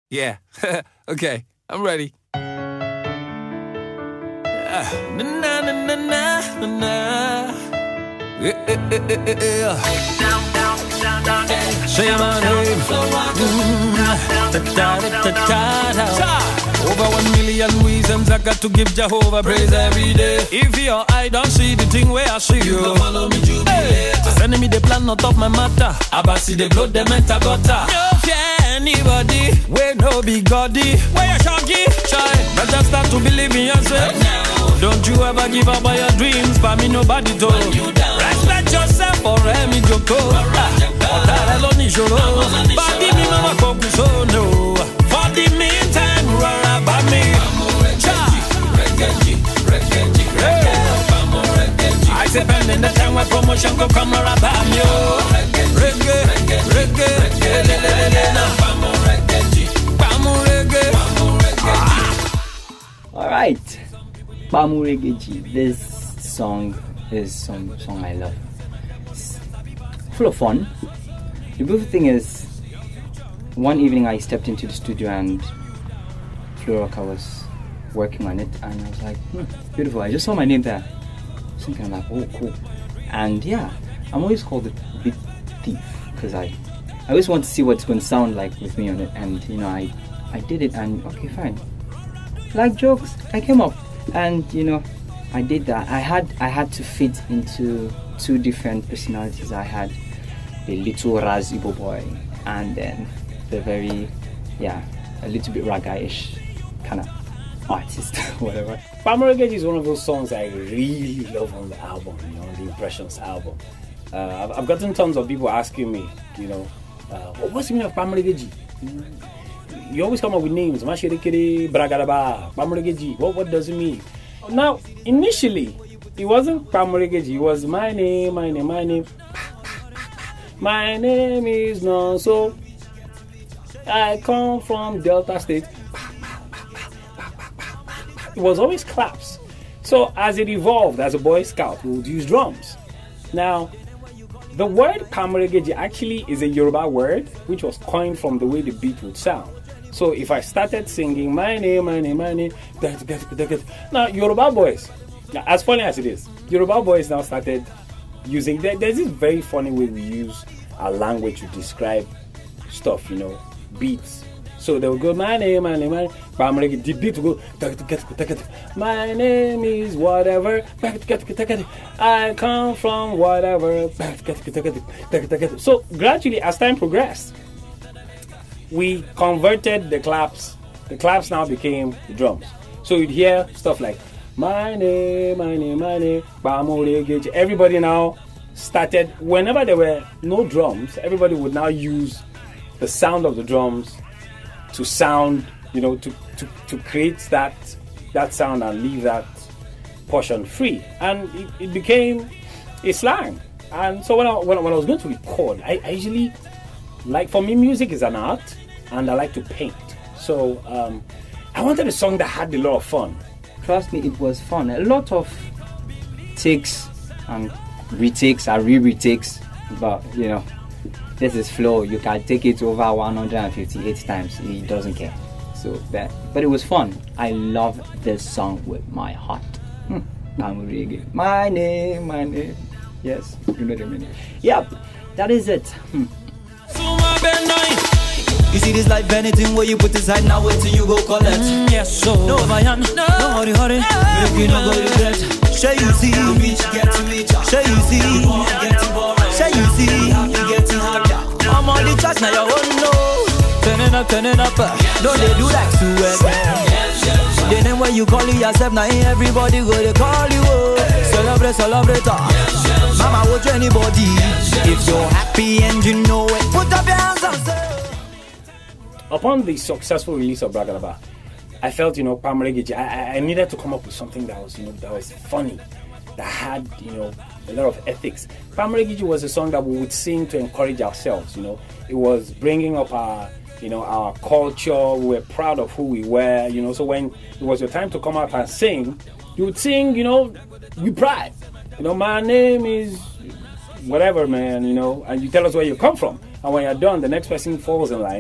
Yeah. Okay, I'm ready. Na na na na na na. Say my name. Over 1 million reasons I got to give Jehovah praise every day. If your eye don't see the thing where I see you, follow me, jubilate. Sending me the plan not of my matter. I see the blood, the mental gutter. No fear anybody, we no big goddy. Where you shaggy? Try, but just start to believe in yourself. Don't you ever give up on your dreams, but me nobody told. Respect yourself or me joko. Baby me mama kokuso no. For the meantime, rara ba me. I say pending the time when promotion go come around yo. Reggae, reggae, All right, Bamu Reggae G. This song is some song I love. It's full of fun. The beautiful thing is, one evening I stepped into the studio and Flo Rocka was working on it, and I was like, beautiful. I just saw my name there. Thinking, I'm like, oh, cool. And yeah, I'm always called the beat thief because I always want to see what's going to sound like with me on it. And you know, I did it, and okay, fine. Like jokes, I came up, and you know, I did that. I had to fit into two different personalities. I had the little Raz Igbo boy, and then the very, a little bit raga-ish kind of artist, whatever. Bamu Reggae G is one of those songs I really love on the album, you know, on the Impressions album. I've gotten tons of people asking me, you know, what's the meaning of Bamu Reggae G? You always come up with names, Mashirikiri, Bragadaba, Bamu Reggae G. What does it mean? Now, initially, it wasn't Bamu Reggae G, it was my name. My name is Nonso. I come from Delta State. It was always claps. So as it evolved, as a Boy Scout, we would use drums. Now, the word Bamu Reggae G actually is a Yoruba word, which was coined from the way the beat would sound. So if I started singing my name, now Yoruba boys, as funny as it is, Yoruba boys now started using, there's this very funny way we use our language to describe stuff, you know, beats. So they will go, my name, Bamu Reggae, the beat will go, my name is whatever, I come from whatever. So gradually, as time progressed, we converted the claps. The claps now became the drums. So you'd hear stuff like, my name, Bamu Reggae. Everybody now started, whenever there were no drums, everybody would now use the sound of the drums to sound, you know, to create that sound and leave that portion free. And it became a slang. And so when I was going to record, I usually, like, for me, music is an art, and I like to paint. So I wanted a song that had a lot of fun. Trust me, it was fun. A lot of takes and retakes and re-retakes, but you know, this is Flo. You can take it over 158 times. He doesn't care. So that, but it was fun. I love this song with my heart. Bamu Reggae. My name. Yes, you know the meaning. Yep, that is it. You see this life, anything where you put inside, now wait till you go collect. Yes, so no vayan, no hurry, make you no go regret. Shall you see, reach, get to reach. Shall you see, getting boring. Shall you see, you getting harder. I'm on the track, now you won't know. Turning up, don't they do like sweat? The name when you call yourself, now everybody go to call you. Celebrate. Mama, watch anybody. If you're happy and you know it, put up your hands and say. Upon the successful release of Bragadaba, I felt, you know, Bamu Reggae G, I needed to come up with something that was, you know, that was funny, that had, you know, a lot of ethics. Bamu Reggae G was a song that we would sing to encourage ourselves, you know. It was bringing up our, you know, our culture. We were proud of who we were, you know. So when it was your time to come out and sing, you would sing, you know, with pride. You know, my name is whatever, man, you know, and you tell us where you come from. And when you're done, the next person falls in line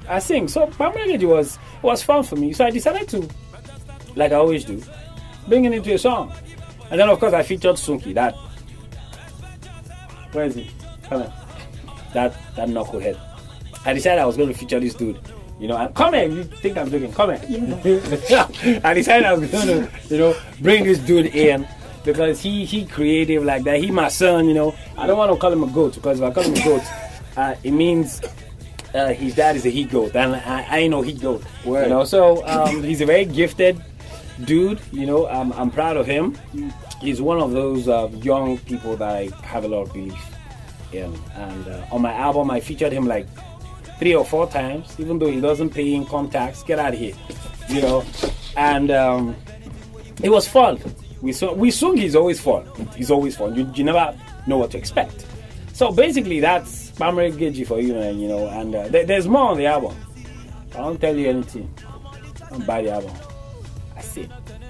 I sing. So Bamregeji was fun for me. So I decided to, like I always do, bring it into a song. And then of course I featured Sunki. That, where is he? Come on. That knucklehead. I decided I was going to feature this dude. You know, and come here, you think I'm joking, come here. I decided I was going to, you know, bring this dude in because he creative like that. He my son, you know. I don't want to call him a goat because if I call him a goat, it means his dad is a he goat, and I ain't no he goat. Word. You know, so he's a very gifted dude. You know, I'm proud of him. He's one of those young people that I have a lot of belief in. And on my album, I featured him like 3 or 4 times, even though he doesn't pay income tax. Get out of here, you know. And it was fun. We sung. He's always fun. He's always fun. You never know what to expect. So basically, that's Bamregeji for you, man. You know. And there's more on the album. I won't tell you anything. Don't buy the album. I see.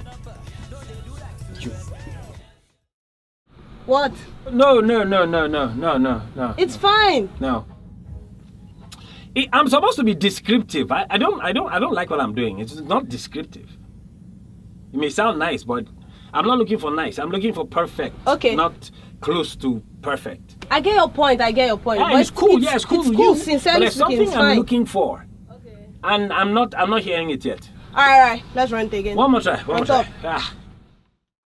What? No. It's fine. No. I'm supposed to be descriptive. I don't like what I'm doing. It's not descriptive. It may sound nice, but I'm not looking for nice. I'm looking for perfect. Okay. Not close to perfect. I get your point. Yeah, But it's cool. Yeah, it's cool. It's cool. But Sincerely there's speaking, something it's I'm fine. looking for. Okay. And I'm not hearing it yet. All right. Let's run it again. One more try. On top. Ah.